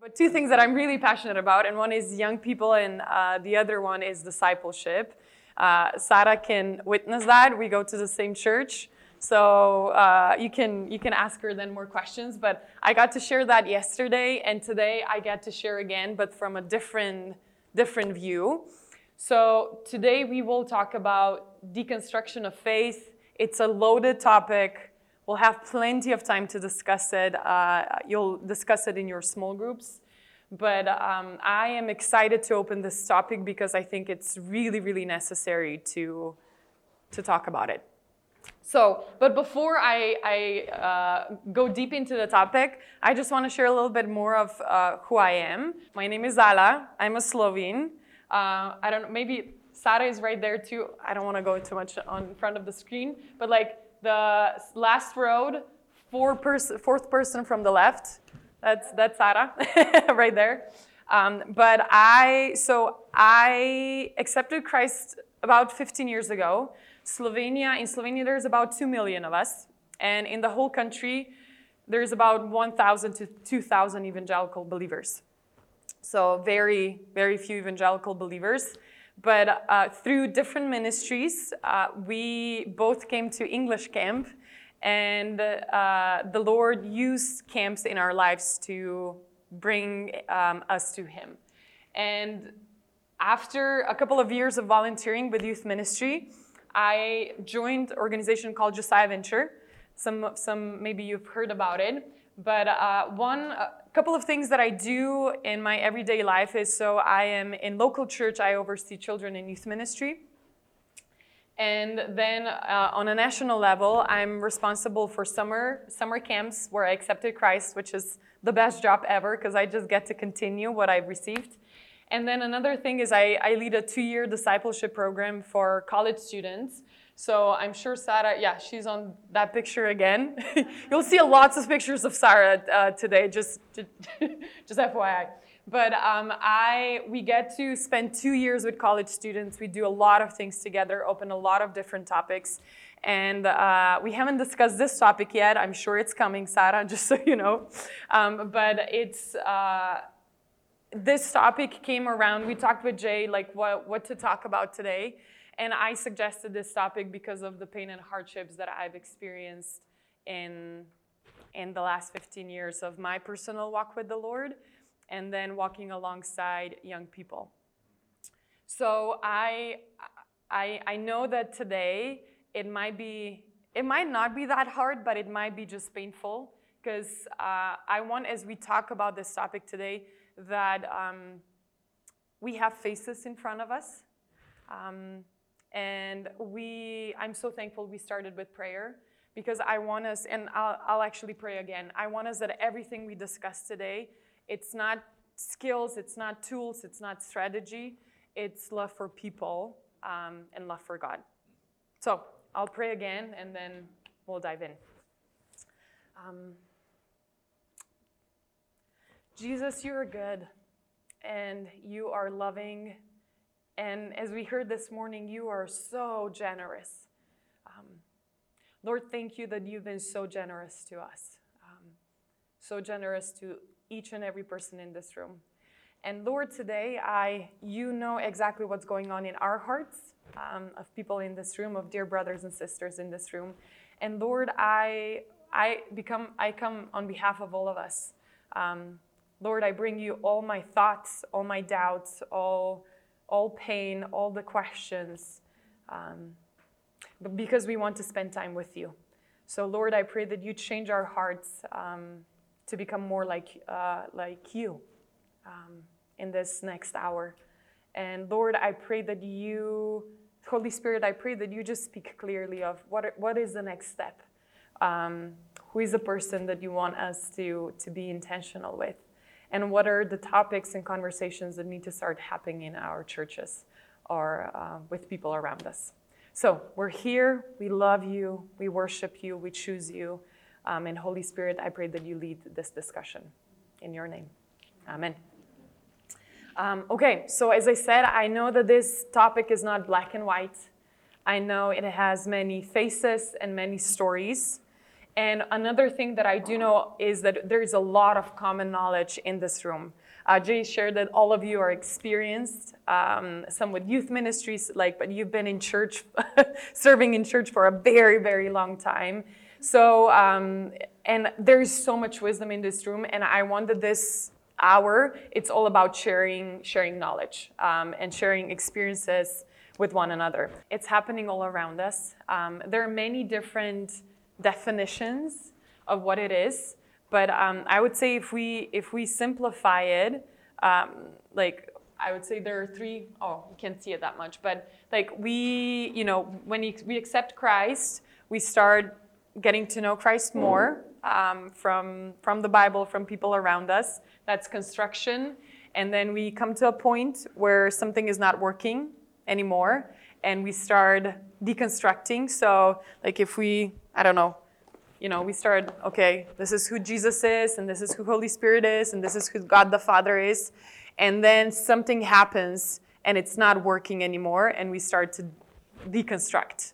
But two things that I'm really passionate about, and one is young people, and the other one is discipleship. Sarah can witness that. We go to the same church, so you can ask her then more questions. But I got to share that yesterday, and today I get to share again, but from a different view. So today we will talk about deconstruction of faith. It's a loaded topic. We'll have plenty of time to discuss it. You'll discuss it in your small groups. But I am excited to open this topic because I think it's really, really necessary to talk about it. So, but before I go deep into the topic, I just want to share a little bit more of who I am. My name is Ala. I'm a Slovene. I don't know, maybe Sarah is right there too. I don't want to go too much on front of the screen, but like the last row, fourth person from the left, that's Sarah right there. But I accepted Christ about 15 years ago. In Slovenia, there's about 2 million of us. And in the whole country, there's about 1,000 to 2,000 evangelical believers. So very, very few evangelical believers. But through different ministries, we both came to English camp, and the Lord used camps in our lives to bring us to Him. And after a couple of years of volunteering with youth ministry, I joined an organization called Josiah Venture. Some maybe you've heard about it. But a couple of things that I do in my everyday life is, so I am in local church, I oversee children in youth ministry. And then on a national level, I'm responsible for summer camps where I accepted Christ, which is the best job ever because I just get to continue what I've received. And then another thing is I lead a 2-year discipleship program for college students. So I'm sure Sarah, she's on that picture again. You'll see lots of pictures of Sarah today, just FYI. But we get to spend 2 years with college students. We do a lot of things together, open a lot of different topics. And we haven't discussed this topic yet. I'm sure it's coming, Sarah, just so you know. But it's this topic came around. We talked with Jay, like what to talk about today. And I suggested this topic because of the pain and hardships that I've experienced in the last 15 years of my personal walk with the Lord, and then walking alongside young people. So I know that today it might not be that hard, but it might be just painful, because I want, as we talk about this topic today, that we have faces in front of us. And I'm so thankful we started with prayer, because I want us, and I'll actually pray again. I want us that everything we discuss today, it's not skills, it's not tools, it's not strategy, it's love for people and love for God. So I'll pray again, and then we'll dive in. Jesus, you are good, and you are loving. And as we heard this morning, you are so generous. Lord, thank you that you've been so generous to us, so generous to each and every person in this room. And Lord, today, you know exactly what's going on in our hearts, of people in this room, of dear brothers and sisters in this room. And Lord, I come on behalf of all of us. Lord, I bring you all my thoughts, all my doubts, all pain, all the questions, because we want to spend time with you. So Lord, I pray that you change our hearts to become more like you in this next hour. And Lord, I pray that you, Holy Spirit, I pray that you just speak clearly of what is the next step. Who is the person that you want us to be intentional with? And what are the topics and conversations that need to start happening in our churches or with people around us? So we're here, we love you, we worship you, we choose you. And Holy Spirit, I pray that you lead this discussion. In your name, amen. Okay, so as I said, I know that this topic is not black and white. I know it has many faces and many stories. And another thing that I do know is that there's a lot of common knowledge in this room. Jay shared that all of you are experienced, some with youth ministries, but you've been in church, serving in church for a very, very long time. So, and there's so much wisdom in this room, and I wanted this hour, it's all about sharing knowledge and sharing experiences with one another. It's happening all around us. There are many different definitions of what it is, but I would say if we simplify it, I would say there are three. Oh, you can't see it that much, but when we accept Christ, we start getting to know Christ more from the Bible, from people around us. That's construction, and then we come to a point where something is not working anymore, and we start deconstructing. So, if we, we start, okay, this is who Jesus is, and this is who Holy Spirit is, and this is who God the Father is. And then something happens, and it's not working anymore, and we start to deconstruct.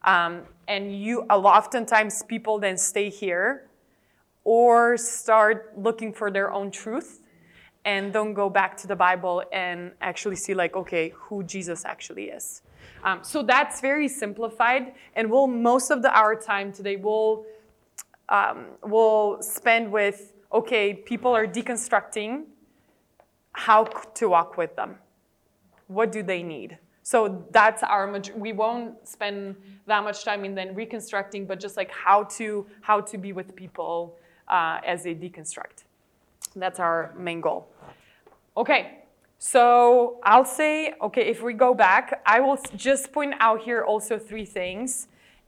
Oftentimes people then stay here or start looking for their own truth and don't go back to the Bible and actually see who Jesus actually is. So that's very simplified, and most of our time today we'll spend with, people are deconstructing, how to walk with them. What do they need? So that's we won't spend that much time in then reconstructing, but just how to be with people as they deconstruct. That's our main goal. Okay. So I'll say, if we go back, I will just point out here also three things.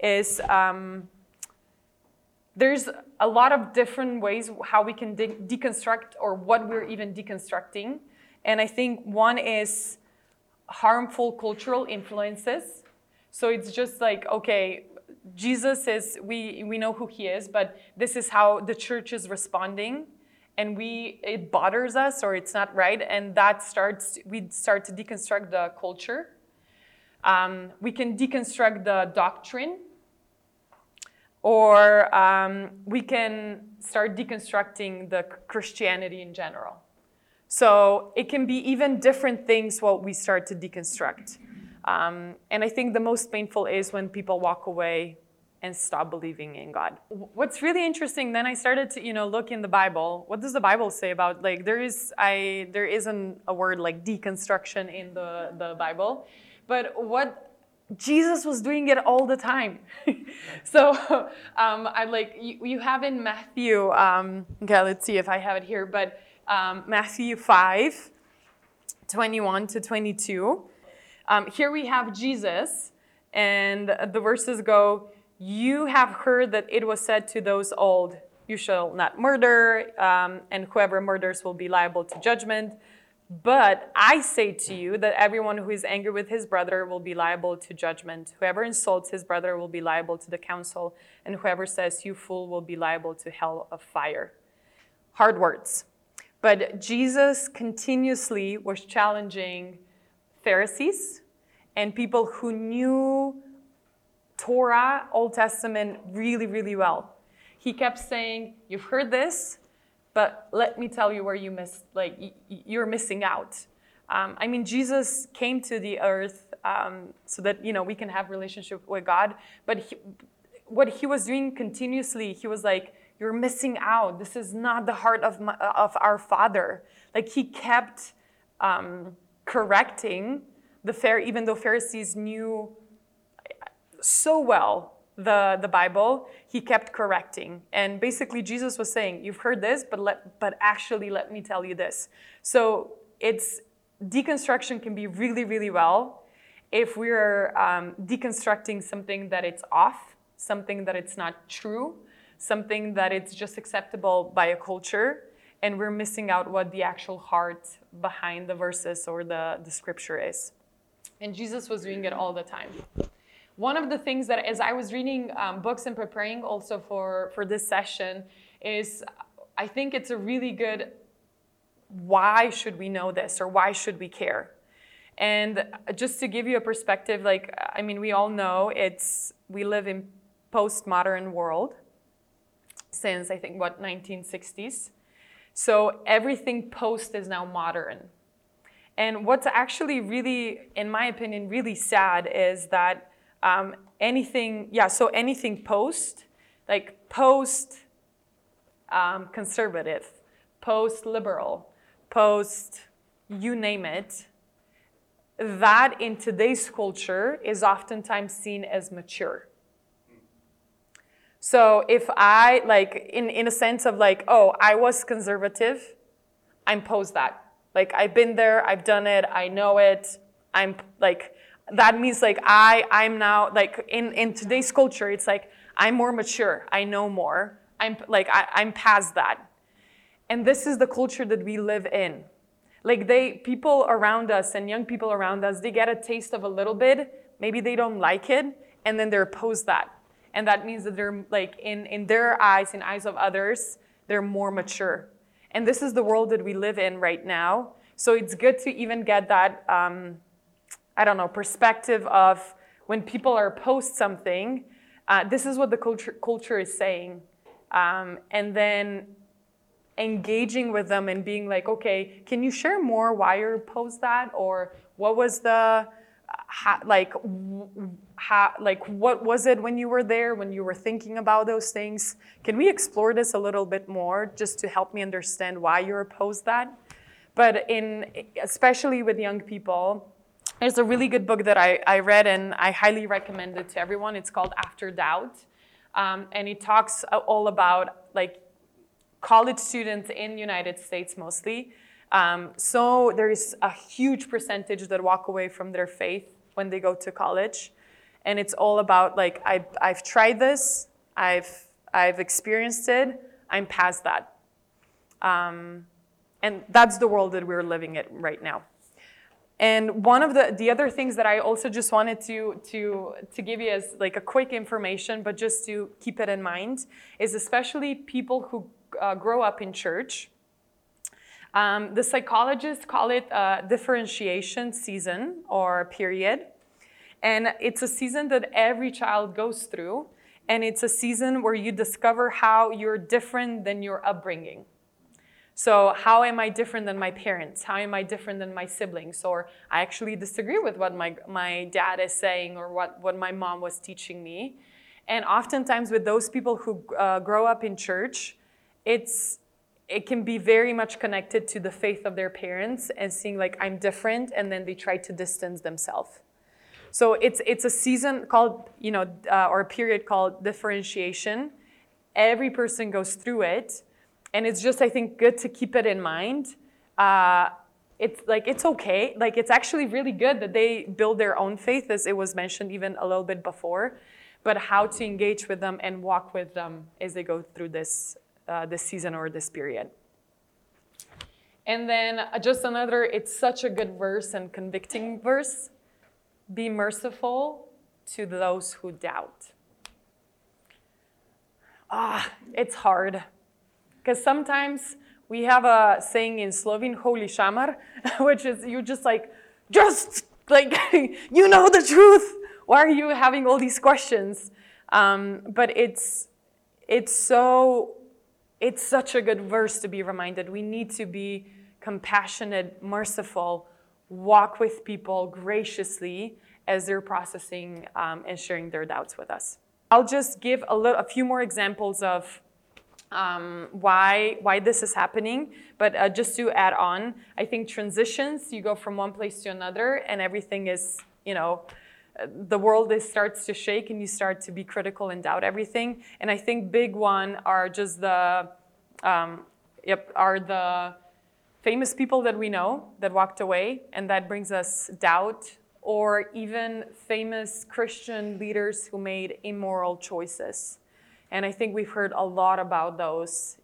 There's a lot of different ways how we can deconstruct or what we're even deconstructing. And I think one is harmful cultural influences. So it's just Jesus is, we know who he is, but this is how the church is responding. And it bothers us, or it's not right, and we start to deconstruct the culture. We can deconstruct the doctrine, or we can start deconstructing the Christianity in general. So it can be even different things what we start to deconstruct. And I think the most painful is when people walk away and stop believing in God. What's really interesting, then I started to look in the Bible. What does the Bible say about there isn't a word like deconstruction in the Bible, but what Jesus was doing it all the time. So you have in Matthew. Okay, let's see if I have it here, but Matthew 5:21 to 22. Here we have Jesus, and the verses go, "You have heard that it was said to those old, 'You shall not murder, and whoever murders will be liable to judgment.' But I say to you that everyone who is angry with his brother will be liable to judgment. Whoever insults his brother will be liable to the council, and whoever says, 'You fool,' will be liable to hell of fire." Hard words. But Jesus continuously was challenging Pharisees and people who knew Torah, Old Testament, really, really well. He kept saying, "You've heard this, but let me tell you where you're missing out." Jesus came to the earth so that we can have relationship with God. But what he was doing continuously, he was like, "You're missing out. This is not the heart of our Father." He kept correcting even though Pharisees knew so well the Bible, he kept correcting. And basically Jesus was saying, "You've heard this, but actually let me tell you this." So deconstruction can be really, really well if we're deconstructing something that it's off, something that it's not true, something that it's just acceptable by a culture, and we're missing out what the actual heart behind the verses or the scripture is. And Jesus was doing it all the time. One of the things that, as I was reading books and preparing also for this session, is I think it's a really good, why should we know this, or why should we care? And just to give you a perspective, we all know we live in postmodern world. since, I think, 1960s. So everything post is now modern. And what's actually really, in my opinion, really sad is that anything post, like post conservative, post liberal, post you name it, that in today's culture is oftentimes seen as mature. So if I, like, in a sense of like, oh, I was conservative, I'm post that. Like, I've been there, I've done it, I know it, I'm like, that means like I'm now, like, in today's culture, it's like, I'm more mature, I know more, I'm past that. And this is the culture that we live in. Like, people around us and young people around us, they get a taste of a little bit, maybe they don't like it, and then they're opposed that. And that means that they're, like, in their eyes, in eyes of others, they're more mature. And this is the world that we live in right now. So it's good to even get that, perspective of when people are post something, this is what the culture is saying. And then engaging with them and being like, okay, can you share more why you post that? Or what was the, what was it when you were there, when you were thinking about those things? Can we explore this a little bit more just to help me understand why you opposed that? But especially with young people, there's a really good book that I read and I highly recommend it to everyone. It's called After Doubt. And it talks all about like college students in the United States mostly. So there's a huge percentage that walk away from their faith when they go to college. And it's all about like, I've tried this, I've experienced it, I'm past that. And that's the world that we're living in right now. And one of the other things that I also just wanted to give you as like a quick information, but just to keep it in mind, is especially people who grow up in church. The psychologists call it a differentiation season or period. And it's a season that every child goes through. And it's a season where you discover how you're different than your upbringing. So how am I different than my parents? How am I different than my siblings? Or I actually disagree with what my dad is saying or what my mom was teaching me. And oftentimes with those people who grow up in church, it can be very much connected to the faith of their parents and seeing like, I'm different, and then they try to distance themselves. So it's a season called, or a period called differentiation. Every person goes through it. And it's just, I think, good to keep it in mind. It's okay. Like, it's actually really good that they build their own faith, as it was mentioned even a little bit before. But how to engage with them and walk with them as they go through this season or this period. And then just another, it's such a good verse and convicting verse. Be merciful to those who doubt. It's hard. Because sometimes we have a saying in Slovene, holy šamar, which is you just like you know the truth. Why are you having all these questions? But it's such a good verse to be reminded. We need to be compassionate, merciful, walk with people graciously as they're processing and sharing their doubts with us. I'll just give a few more examples of why this is happening, but just to add on, I think transitions, you go from one place to another and everything is, the world starts to shake and you start to be critical and doubt everything. And I think big one are just the famous people that we know that walked away, and that brings us doubt, or even famous Christian leaders who made immoral choices. And I think we've heard a lot about those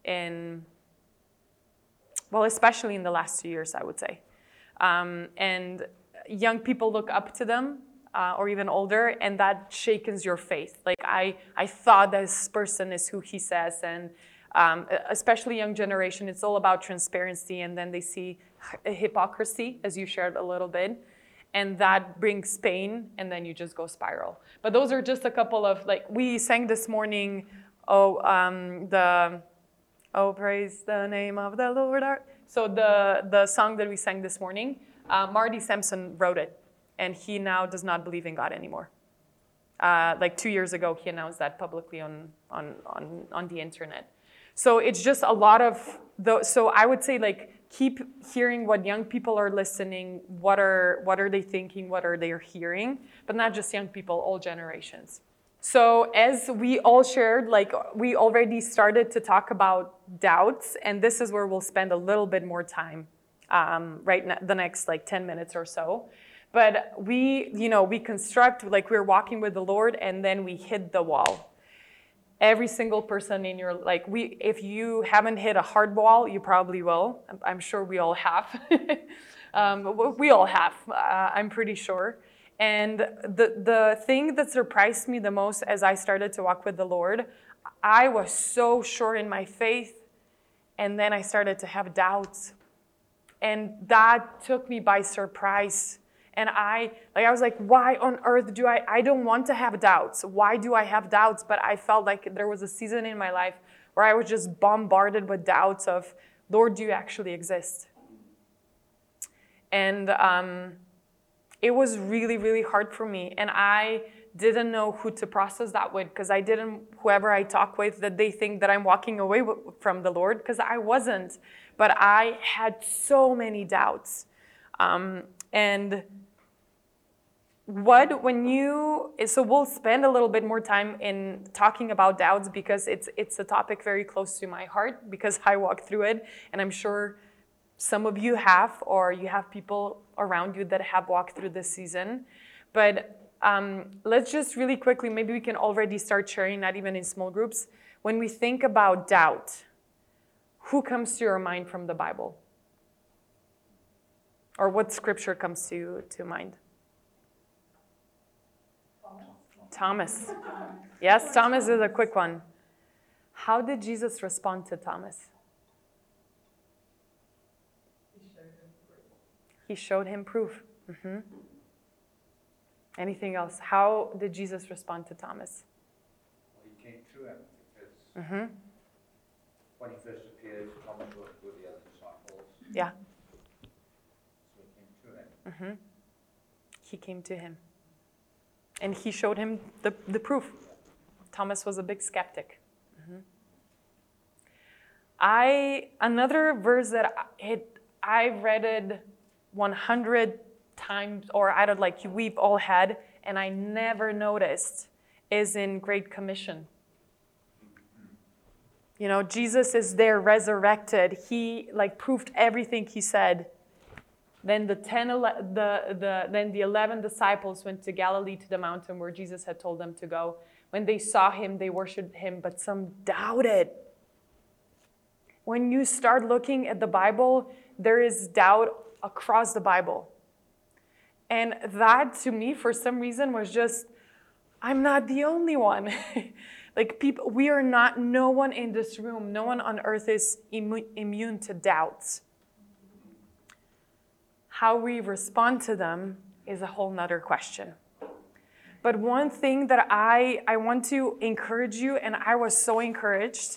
especially in the last 2 years, I would say. And young people look up to them, or even older, and that shakens your faith. Like, I thought this person is who he says, and especially young generation, it's all about transparency, and then they see hypocrisy, as you shared a little bit. And that brings pain, and then you just go spiral. But those are just a couple of, we sang this morning, praise the name of the Lord. So the song that we sang this morning, Marty Sampson wrote it, and he now does not believe in God anymore. Like 2 years ago, he announced that publicly on the internet. So it's just a lot of so I would say, like, keep hearing what young people are listening, what are they thinking, what are they hearing, but not just young people, all generations. So as we all shared, like, we already started to talk about doubts, and this is where we'll spend a little bit more time the next like 10 minutes or so. But we construct, like, we're walking with the Lord, and then we hit the wall. Every single person in your, like, if you haven't hit a hard wall, you probably will. I'm sure we all have. We all have, I'm pretty sure. And the thing that surprised me the most as I started to walk with the Lord, I was so sure in my faith, and then I started to have doubts. And that took me by surprise. And I was like, why on earth do I don't want to have doubts. Why do I have doubts? But I felt like there was a season in my life where I was just bombarded with doubts of, Lord, do you actually exist? And it was really, really hard for me. And I didn't know who to process that with, because whoever I talk with, that they think that I'm walking away from the Lord, because I wasn't. But I had so many doubts. And so we'll spend a little bit more time in talking about doubts, because it's a topic very close to my heart, because I walk through it, and I'm sure some of you have, or you have people around you that have walked through this season. But let's just really quickly, maybe we can already start sharing, not even in small groups. When we think about doubt, who comes to your mind from the Bible? Or what scripture comes to mind? Thomas. Yes, Thomas is a quick one. How did Jesus respond to Thomas? He showed him proof. Mm-hmm. Anything else? How did Jesus respond to Thomas? Well, he came to him because when he first appeared, Thomas was with the other disciples. Yeah. So he came to him. He came to him. And he showed him the proof. Thomas was a big skeptic. Another verse that I've read it 100 times, or we've all had, and I never noticed, is in Great Commission. Jesus is there resurrected. He proved everything he said. Then the 11 disciples went to Galilee, to the mountain where Jesus had told them to go. When they saw him, they worshiped him, but some doubted. When you start looking at the Bible, there is doubt across the Bible. And that, to me, for some reason, was just, I'm not the only one. People, we are not, no one in this room, no one on earth is immune to doubts. How we respond to them is a whole nother question. But one thing that I want to encourage you, and I was so encouraged,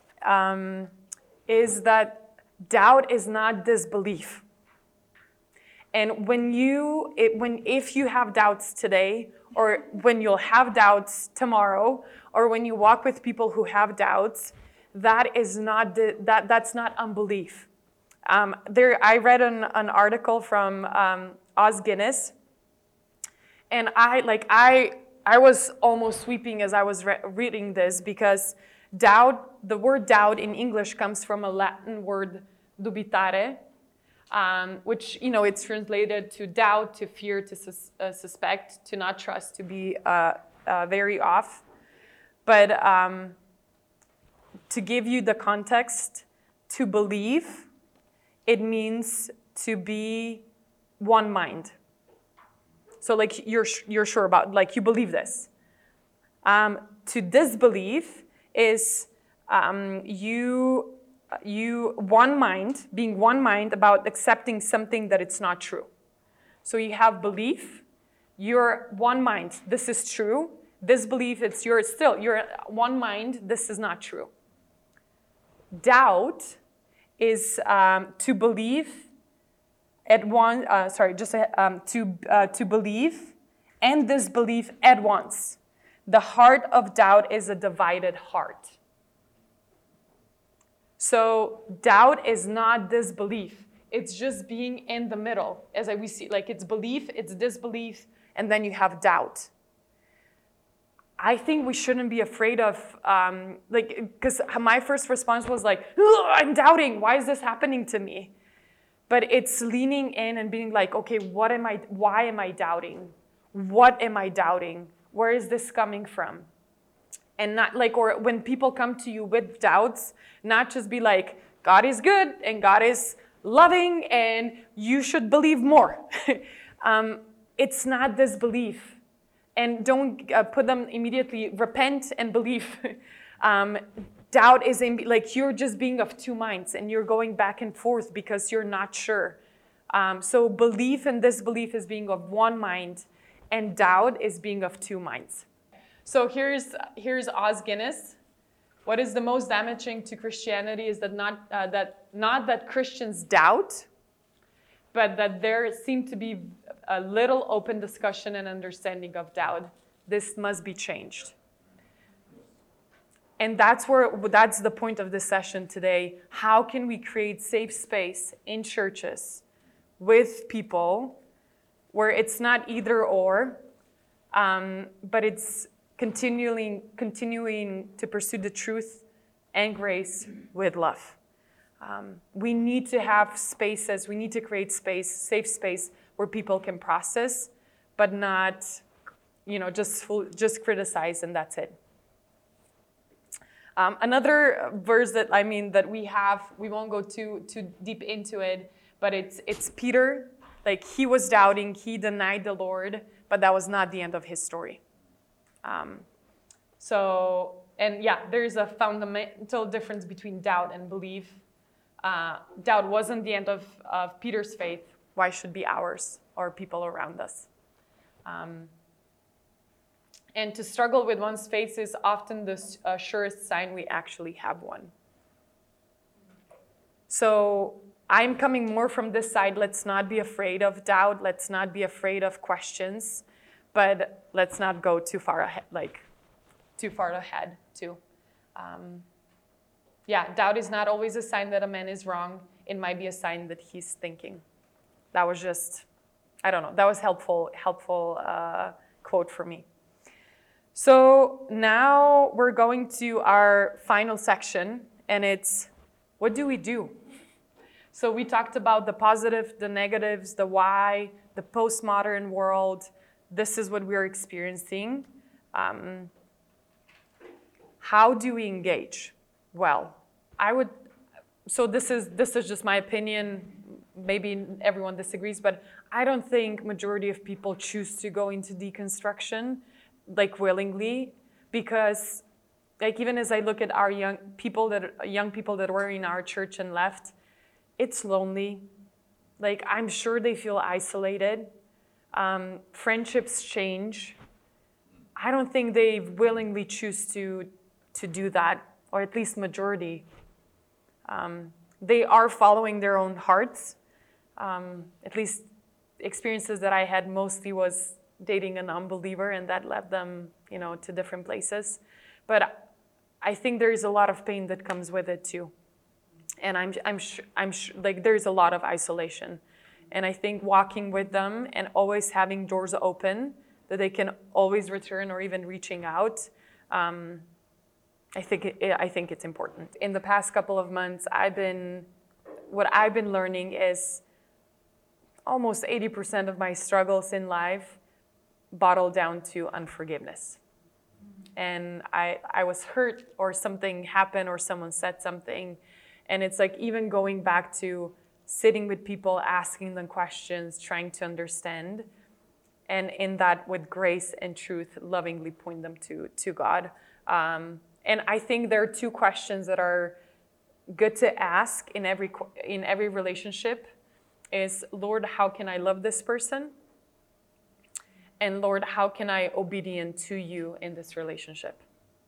is that doubt is not disbelief. And if you have doubts today, or when you'll have doubts tomorrow, or when you walk with people who have doubts, that's not unbelief. I read an article from Os Guinness, and I was almost weeping as I was reading this, because the word doubt in English comes from a Latin word dubitare, which, it's translated to doubt, to fear, to suspect, to not trust, to be very off. But to give you the context, to believe, it means to be one mind. So you're sure about, you believe this. To disbelieve is you being one mind about accepting something that it's not true. So you have belief, you're one mind. This is true. This belief, you're one mind, this is not true. Doubt is to believe to believe and disbelief at once. The heart of doubt is a divided heart. So doubt is not disbelief. It's just being in the middle. As we see, like it's belief, it's disbelief, and then you have doubt. I think we shouldn't be afraid of, because my first response was like, I'm doubting. Why is this happening to me? But it's leaning in and being like, okay, why am I doubting? What am I doubting? Where is this coming from? And not like, or when people come to you with doubts, not just be like, God is good and God is loving and you should believe more. It's not disbelief. And don't put them immediately, repent and believe. Doubt is like you're just being of two minds and you're going back and forth because you're not sure. So belief and disbelief is being of one mind, and doubt is being of two minds. So here's Os Guinness. What is the most damaging to Christianity is that not that Christians doubt, but that there seemed to be a little open discussion and understanding of doubt. This must be changed. And that's the point of this session today. How can we create safe space in churches with people where it's not either or, but it's continuing to pursue the truth and grace with love. We need to have spaces, we need to create space, safe space where people can process, but not, just criticize and that's it. Another verse that we have, we won't go too deep into it, but it's Peter. Like he was doubting, he denied the Lord, but that was not the end of his story. There's a fundamental difference between doubt and belief. Doubt wasn't the end of Peter's faith. Why should be ours or people around us? And to struggle with one's faith is often the surest sign we actually have one. So I'm coming more from this side. Let's not be afraid of doubt. Let's not be afraid of questions. But let's not go too far ahead, too. Doubt is not always a sign that a man is wrong. It might be a sign that he's thinking. That was just, I don't know, that was helpful quote for me. So now we're going to our final section, and it's, what do we do? So we talked about the positive, the negatives, the why, the postmodern world. This is what we're experiencing. How do we engage? Well, this is just my opinion. Maybe everyone disagrees, but I don't think majority of people choose to go into deconstruction willingly, because even as I look at our young people that were in our church and left, it's lonely. I'm sure they feel isolated. Friendships change. I don't think they willingly choose to do that, or at least majority. They are following their own hearts. At least experiences that I had mostly was dating an unbeliever, and that led them, to different places. But I think there is a lot of pain that comes with it too. And I'm sure there's a lot of isolation. And I think walking with them and always having doors open that they can always return, or even reaching out, I think it's important. In the past couple of months, what I've been learning is almost 80% of my struggles in life bottle down to unforgiveness. And I was hurt, or something happened, or someone said something. And it's even going back to sitting with people, asking them questions, trying to understand. And in that, with grace and truth, lovingly point them to God. And I think there are two questions that are good to ask in every relationship is, Lord, how can I love this person? And Lord, how can I obedient to you in this relationship?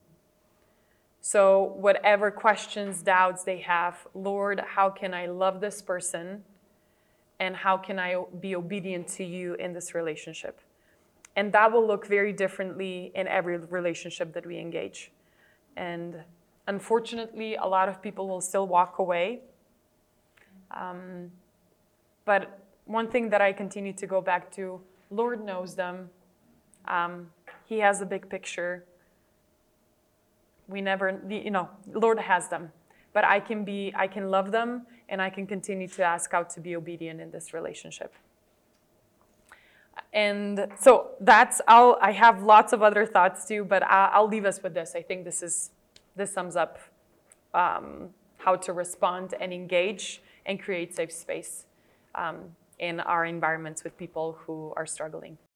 So whatever questions, doubts they have, Lord, how can I love this person? And how can I be obedient to you in this relationship? And that will look very differently in every relationship that we engage. And unfortunately, a lot of people will still walk away. But one thing that I continue to go back to, Lord knows them. He has the big picture. We never, Lord has them. But I can love them, and I can continue to ask out to be obedient in this relationship. And so I have lots of other thoughts too, but I'll leave us with this. I think this sums up how to respond and engage and create safe space in our environments with people who are struggling.